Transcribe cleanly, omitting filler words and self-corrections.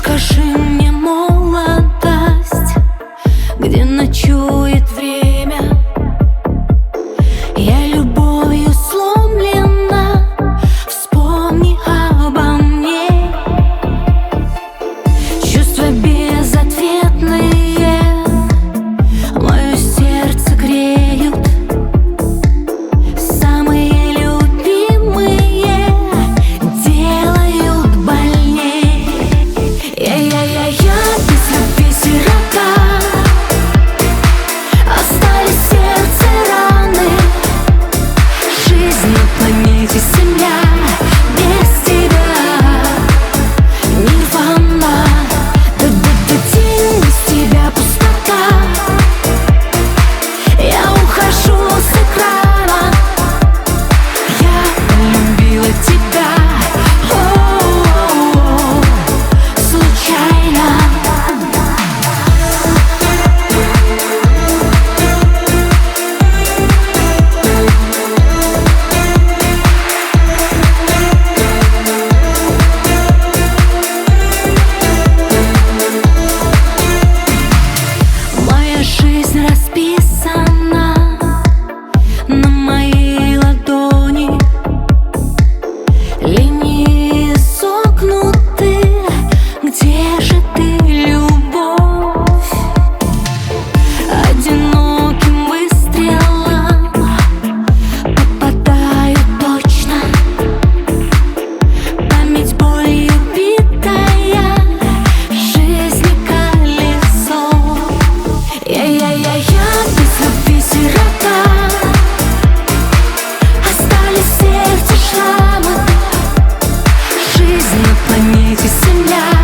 Покажи мне молодость, где ночует время. Я любовью сломлена, вспомни обо мне. Чувства безответные мое сердце греют. Самые любимые делают больней. Я без любви сирота, остались в сердце раны. Жизнь на планете Земля без тебя нирвана. День без тебя пустота. Я ухожу с экрана. Я полюбила тебя, случайно. Моя жизнь расписана на моей ладони. Линии согнуты. Где же ты, любовь? Одиноким выстрелом попадаю точно. Память болью битая, жизни колесо. Я без любви сирота, остались в сердце шрамы. Жизнь на планете Земля